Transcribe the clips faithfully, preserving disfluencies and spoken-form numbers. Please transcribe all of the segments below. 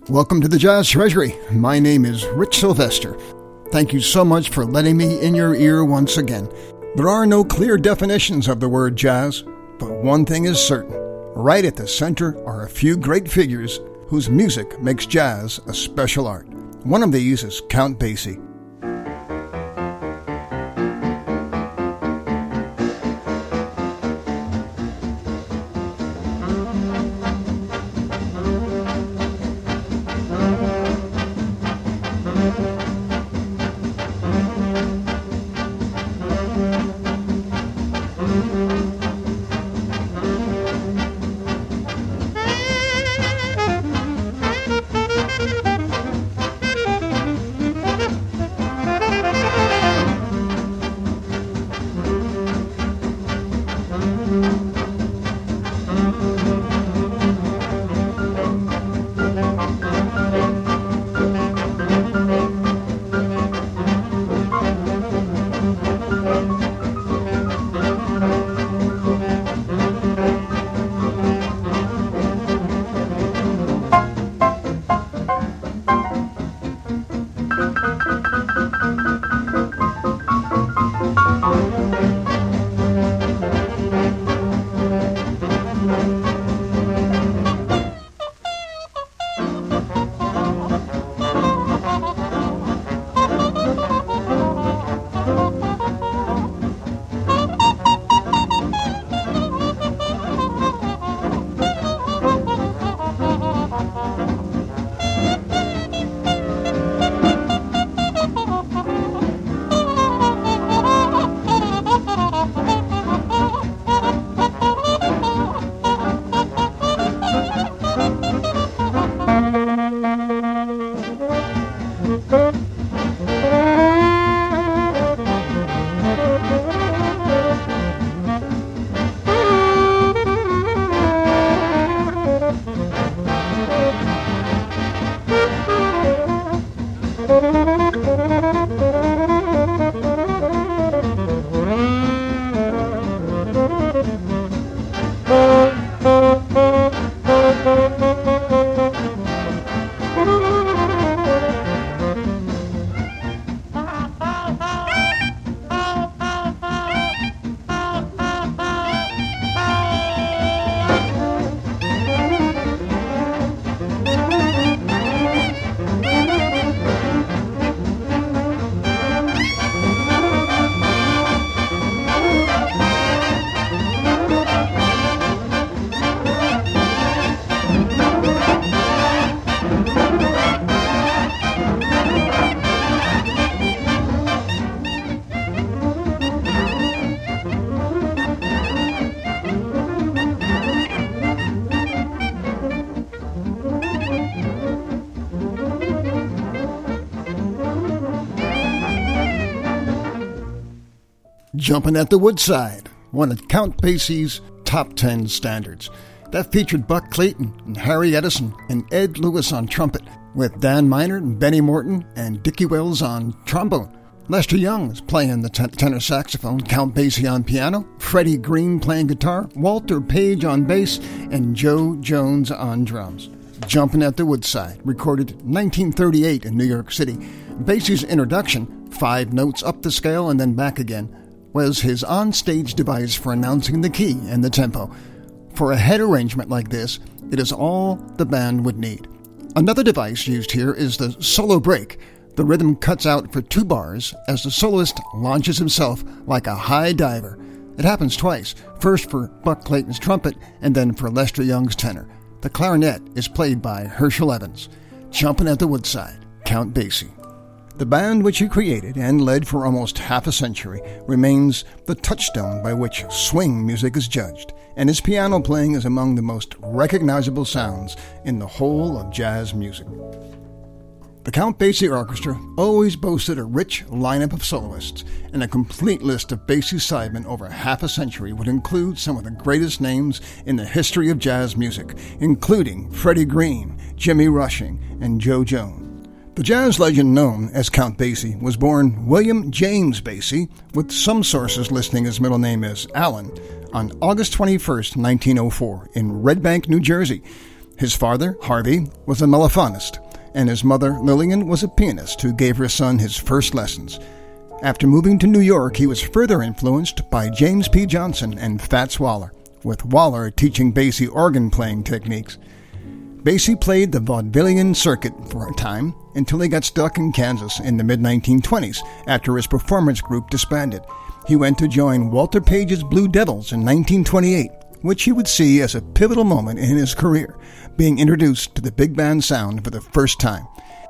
Welcome to the Jazz Treasury. My name is Rich Sylvester. Thank you so much for letting me in your ear once again. There are no clear definitions of the word jazz, but one thing is certain. Right at the center are a few great figures whose music makes jazz a special art. One of these is Count Basie. Jumping at the Woodside, one of Count Basie's top ten standards. That featured Buck Clayton and Harry Edison and Ed Lewis on trumpet, with Dan Minor and Benny Morton and Dickie Wells on trombone. Lester Young is playing the ten- tenor saxophone, Count Basie on piano, Freddie Green playing guitar, Walter Page on bass, and Joe Jones on drums. Jumping at the Woodside, recorded nineteen thirty-eight in New York City. Basie's introduction, five notes up the scale and then back again, was his on-stage device for announcing the key and the tempo. For a head arrangement like this, it is all the band would need. Another device used here is the solo break. The rhythm cuts out for two bars as the soloist launches himself like a high diver. It happens twice, first for Buck Clayton's trumpet and then for Lester Young's tenor. The clarinet is played by Herschel Evans. Jumping at the Woodside, Count Basie. The band which he created and led for almost half a century remains the touchstone by which swing music is judged, and his piano playing is among the most recognizable sounds in the whole of jazz music. The Count Basie Orchestra always boasted a rich lineup of soloists, and a complete list of Basie's sidemen over half a century would include some of the greatest names in the history of jazz music, including Freddie Green, Jimmy Rushing, and Joe Jones. The jazz legend known as Count Basie was born William James Basie, with some sources listing his middle name as Allen, on August twenty-first, nineteen oh four, in Red Bank, New Jersey. His father, Harvey, was a mellophonist, and his mother, Lillian, was a pianist who gave her son his first lessons. After moving to New York, he was further influenced by James P. Johnson and Fats Waller, with Waller teaching Basie organ-playing techniques. Basie played the vaudevillian circuit for a time until he got stuck in Kansas in the mid nineteen twenties after his performance group disbanded. He went to join Walter Page's Blue Devils in nineteen twenty-eight, which he would see as a pivotal moment in his career, being introduced to the big band sound for the first time.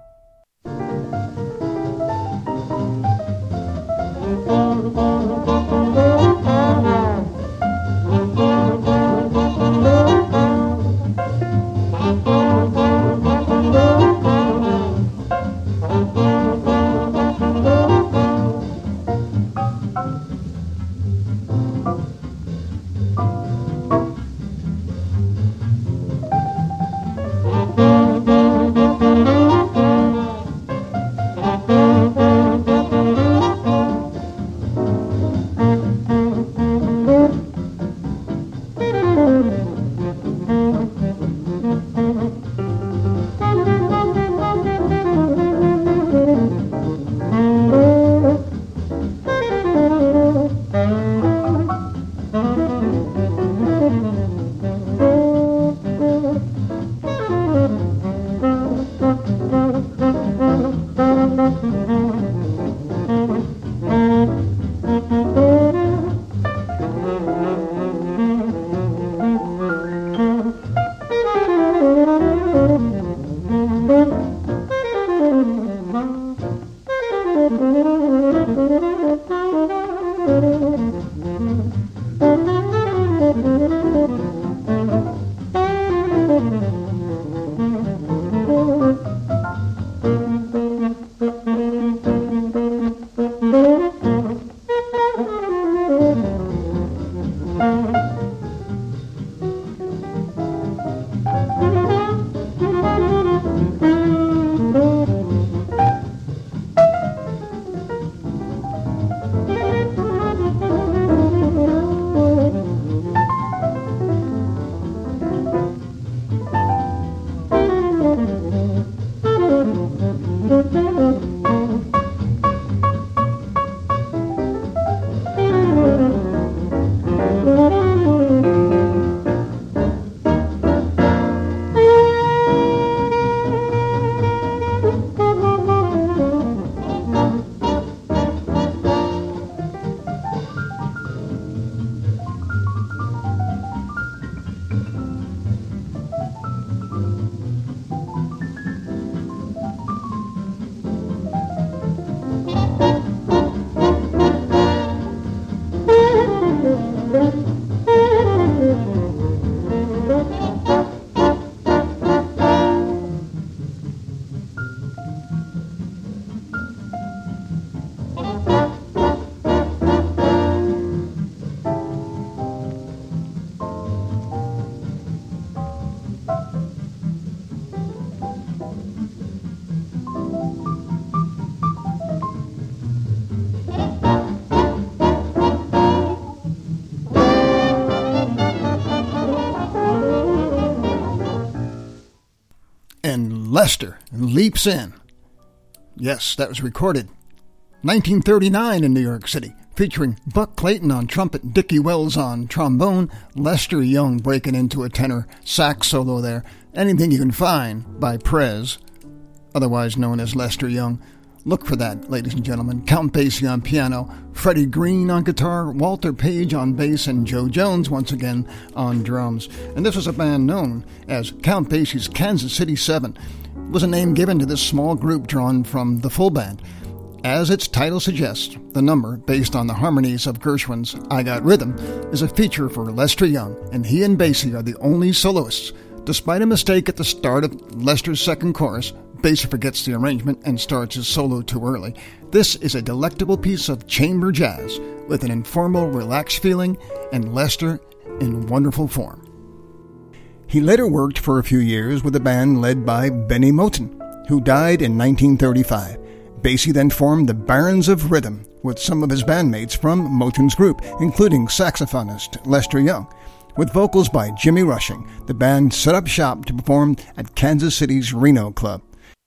Lester Leaps In. Yes, that was recorded nineteen thirty-nine in New York City, featuring Buck Clayton on trumpet, Dickie Wells on trombone, Lester Young breaking into a tenor sax solo there. Anything You Can Find by Prez, otherwise known as Lester Young. Look for that, ladies and gentlemen. Count Basie on piano, Freddie Green on guitar, Walter Page on bass, and Joe Jones once again on drums. And this was a band known as Count Basie's Kansas City Seven. It was a name given to this small group drawn from the full band. As its title suggests, the number, based on the harmonies of Gershwin's I Got Rhythm, is a feature for Lester Young, and he and Basie are the only soloists. Despite a mistake at the start of Lester's second chorus, Basie forgets the arrangement and starts his solo too early. This is a delectable piece of chamber jazz with an informal, relaxed feeling, and Lester in wonderful form. He later worked for a few years with a band led by Benny Moten, who died in nineteen thirty-five. Basie then formed the Barons of Rhythm with some of his bandmates from Moten's group, including saxophonist Lester Young. with vocals by Jimmy Rushing. The band set up shop to perform at Kansas City's Reno Club.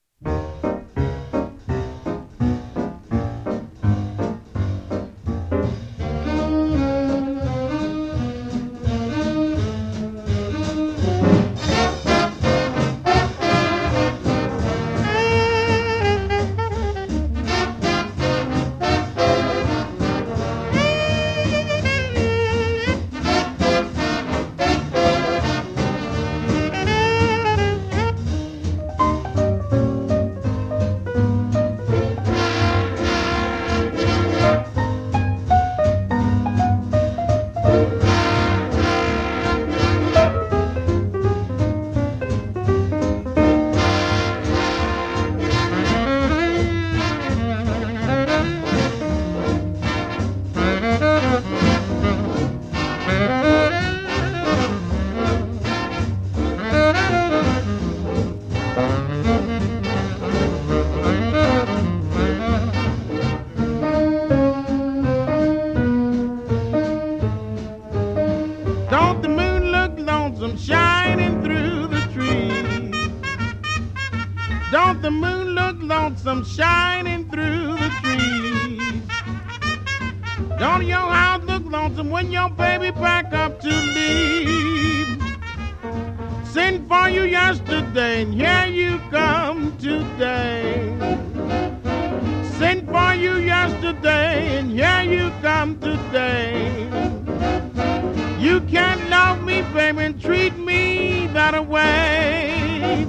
Shining through the trees. Don't your house look lonesome when your baby pack up to leave? Sent for you yesterday and here you come today. Sent for you yesterday and here you come today. You can't love me, baby, and treat me that way.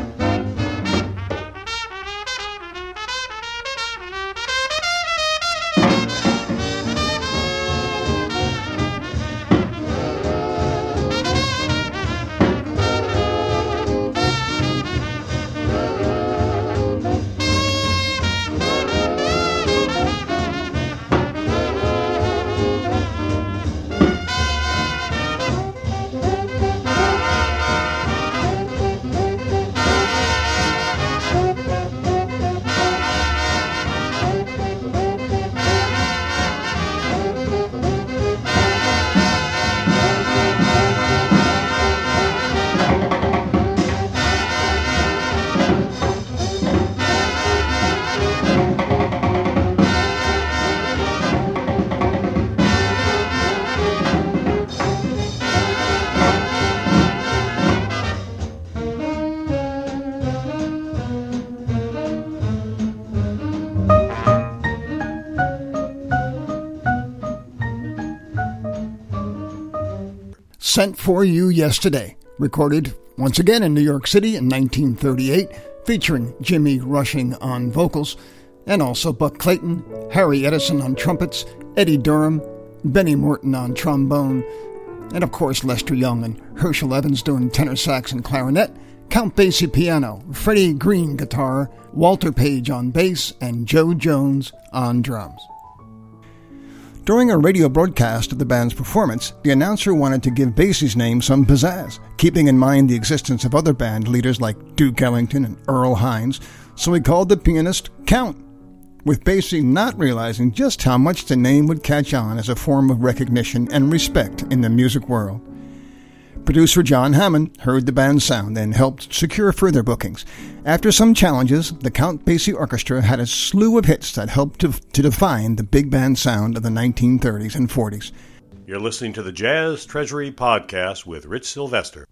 Sent for You Yesterday, recorded once again in New York City in nineteen thirty-eight, featuring Jimmy Rushing on vocals, and also Buck Clayton, Harry Edison on trumpets, Eddie Durham, Benny Morton on trombone, and of course Lester Young and Herschel Evans doing tenor sax and clarinet, Count Basie piano, Freddie Green guitar, Walter Page on bass, and Joe Jones on drums. During a radio broadcast of the band's performance, the announcer wanted to give Basie's name some pizzazz, keeping in mind the existence of other band leaders like Duke Ellington and Earl Hines, so he called the pianist Count, with Basie not realizing just how much the name would catch on as a form of recognition and respect in the music world. Producer John Hammond heard the band's sound and helped secure further bookings. After some challenges, the Count Basie Orchestra had a slew of hits that helped to, to define the big band sound of the nineteen thirties and forties. You're listening to the Jazz Treasury Podcast with Rich Sylvester.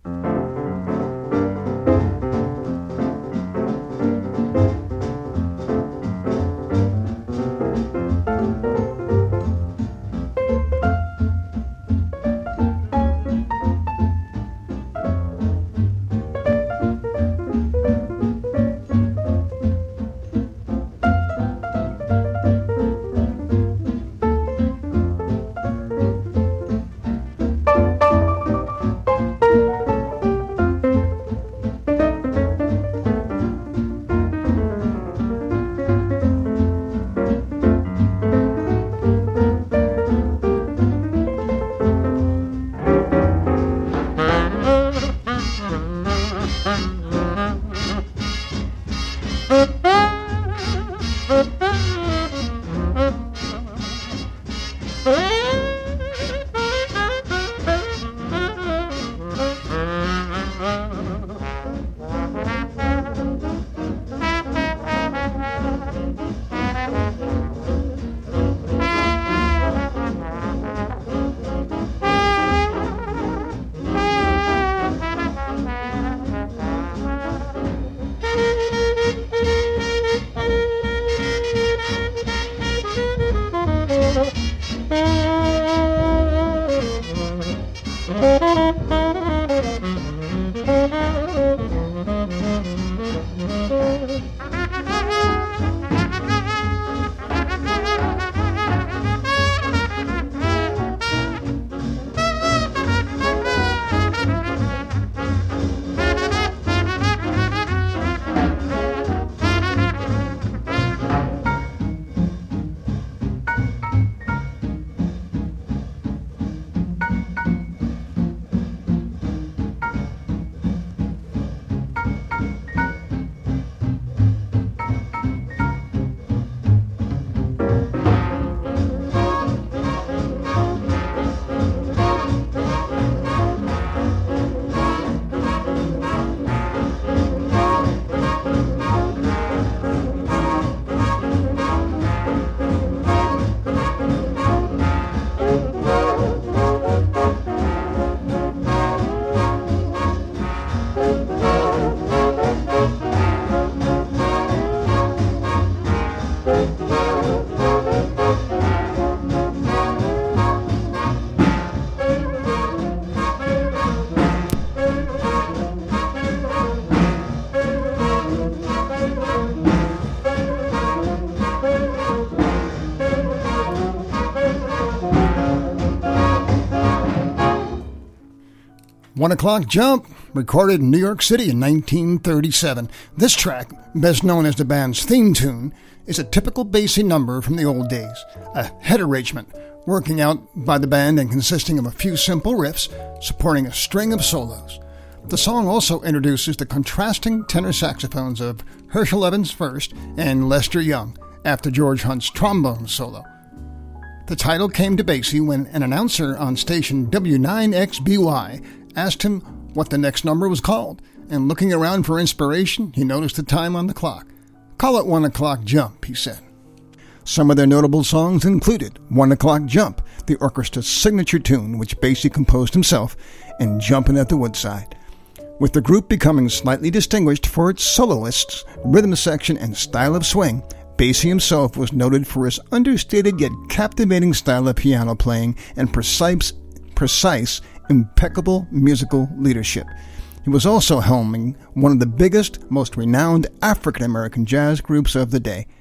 One O'Clock Jump, recorded in New York City in nineteen thirty-seven. This track, best known as the band's theme tune, is a typical Basie number from the old days, a head arrangement working out by the band and consisting of a few simple riffs supporting a string of solos. The song also introduces the contrasting tenor saxophones of Herschel Evans first and Lester Young after George Hunt's trombone solo. The title came to Basie when an announcer on station W nine X B Y asked him what the next number was called, and looking around for inspiration, he noticed the time on the clock. "Call it One O'Clock Jump," he said. Some of their notable songs included One O'Clock Jump, the orchestra's signature tune which Basie composed himself, and Jumpin' at the Woodside. With the group becoming slightly distinguished for its soloists, rhythm section, and style of swing, Basie himself was noted for his understated yet captivating style of piano playing and precise, precise, impeccable musical leadership. He was also helming one of the biggest, most renowned African-American jazz groups of the day.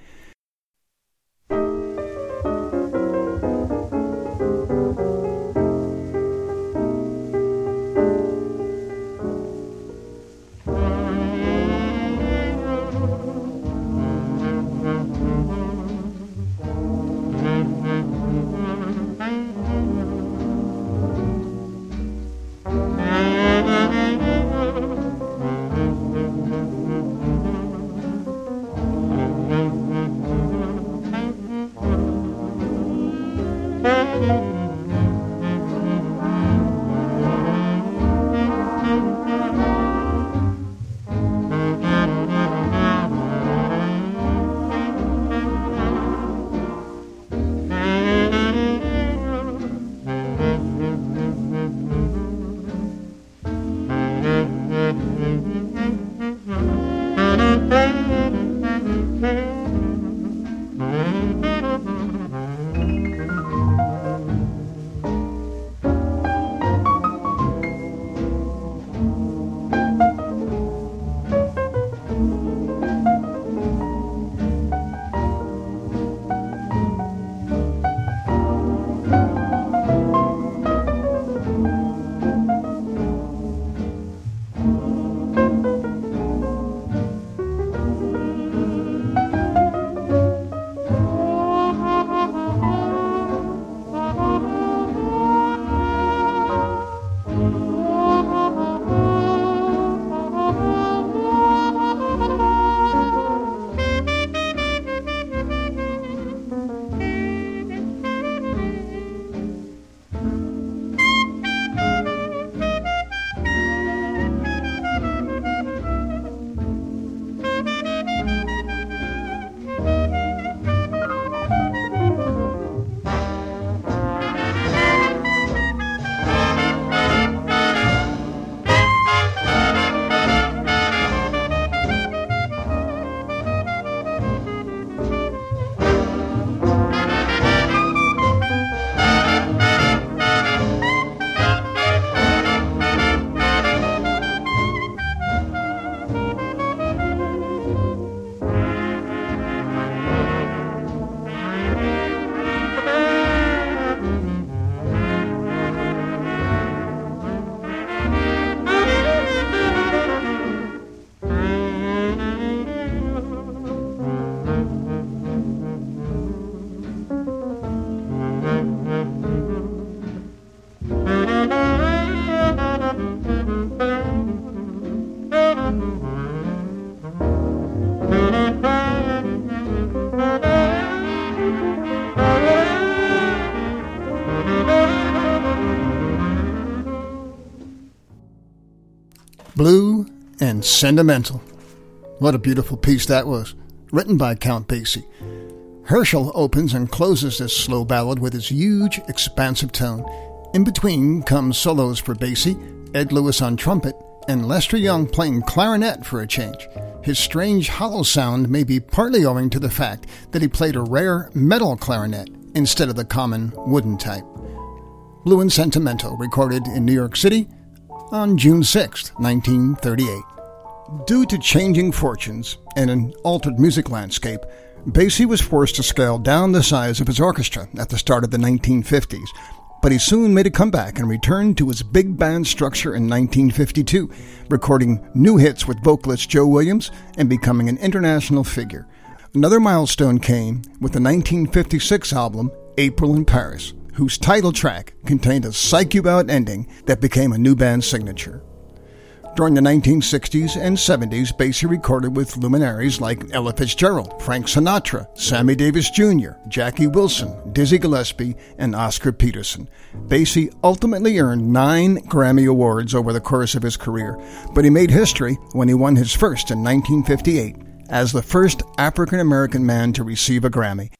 Blue and Sentimental. What a beautiful piece that was, written by Count Basie. Herschel opens and closes this slow ballad with his huge, expansive tone. In between comes solos for Basie, Ed Lewis on trumpet, and Lester Young playing clarinet for a change. His strange hollow sound may be partly owing to the fact that he played a rare metal clarinet instead of the common wooden type. Blue and Sentimental, recorded in New York City on June sixth, nineteen thirty-eight. Due to changing fortunes and an altered music landscape, Basie was forced to scale down the size of his orchestra at the start of the nineteen fifties. but he soon made a comeback and returned to his big band structure in nineteen fifty-two, recording new hits with vocalist Joe Williams and becoming an international figure. Another milestone came with the nineteen fifty-six album April in Paris, whose title track contained a psych you out ending that became a new band signature. During the nineteen sixties and seventies, Basie recorded with luminaries like Ella Fitzgerald, Frank Sinatra, Sammy Davis Junior, Jackie Wilson, Dizzy Gillespie, and Oscar Peterson. Basie ultimately earned nine Grammy Awards over the course of his career, but he made history when he won his first in nineteen fifty-eight as the first African-American man to receive a Grammy.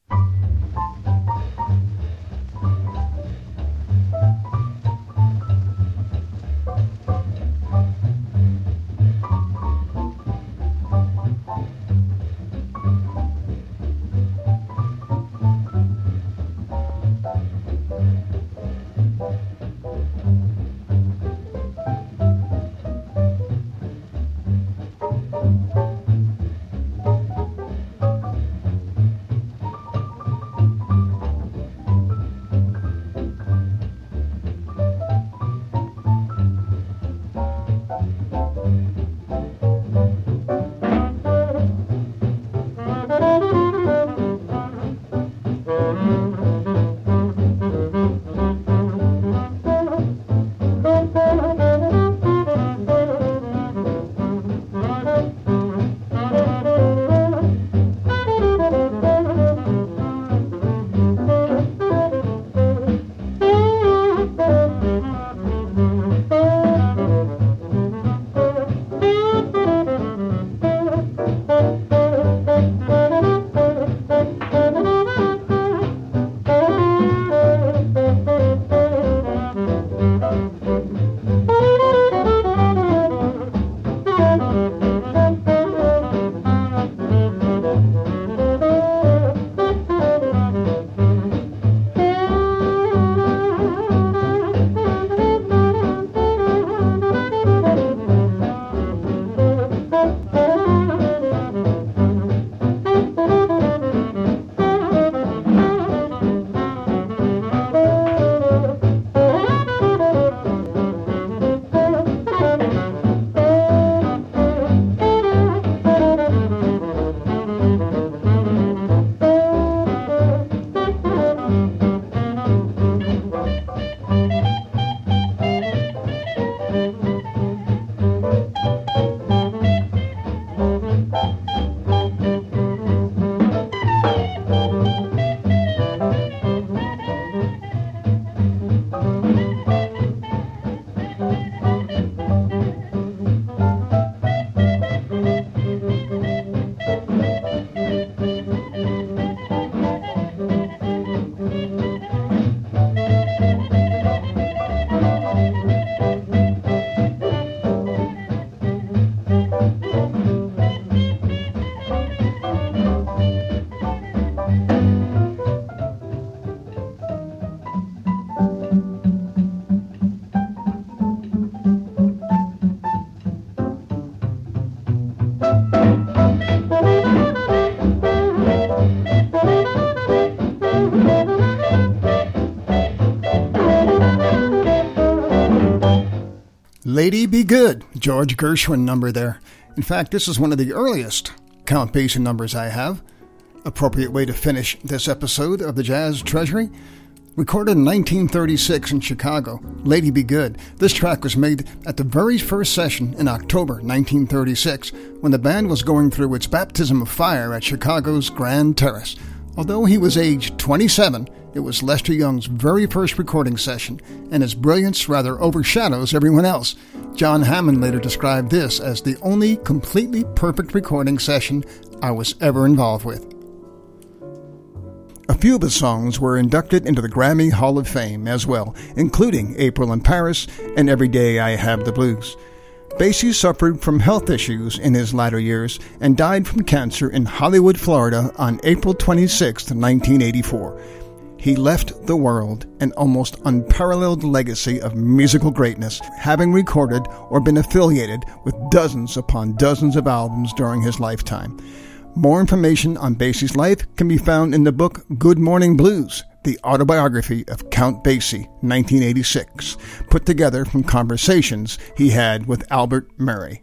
Lady Be Good, George Gershwin number there. In fact, this is one of the earliest Count Basie numbers I have. Appropriate way to finish this episode of the Jazz Treasury. Recorded in nineteen thirty-six in Chicago, Lady Be Good. This track was made at the very first session in October nineteen thirty-six, when the band was going through its baptism of fire at Chicago's Grand Terrace. Although he was aged twenty-seven, it was Lester Young's very first recording session, and his brilliance rather overshadows everyone else. John Hammond later described this as the only completely perfect recording session I was ever involved with. A few of his songs were inducted into the Grammy Hall of Fame as well, including April in Paris and Every Day I Have the Blues. Basie suffered from health issues in his latter years and died from cancer in Hollywood, Florida on April twenty-sixth, nineteen eighty-four. He left the world an almost unparalleled legacy of musical greatness, having recorded or been affiliated with dozens upon dozens of albums during his lifetime. More information on Basie's life can be found in the book Good Morning Blues, the autobiography of Count Basie, nineteen eighty-six, put together from conversations he had with Albert Murray.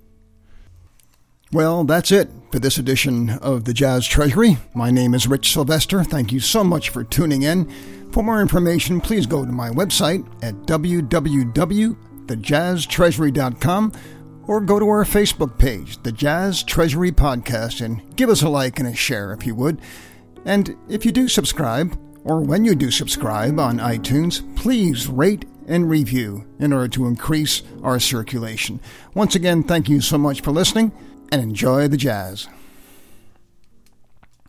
Well, that's it for this edition of the Jazz Treasury. My name is Rich Sylvester. Thank you so much for tuning in. For more information, please go to my website at w w w dot the jazz treasury dot com or go to our Facebook page, The Jazz Treasury Podcast, and give us a like and a share if you would. And if you do subscribe, or when you do subscribe on iTunes, please rate and review in order to increase our circulation. Once again, thank you so much for listening, and enjoy the jazz.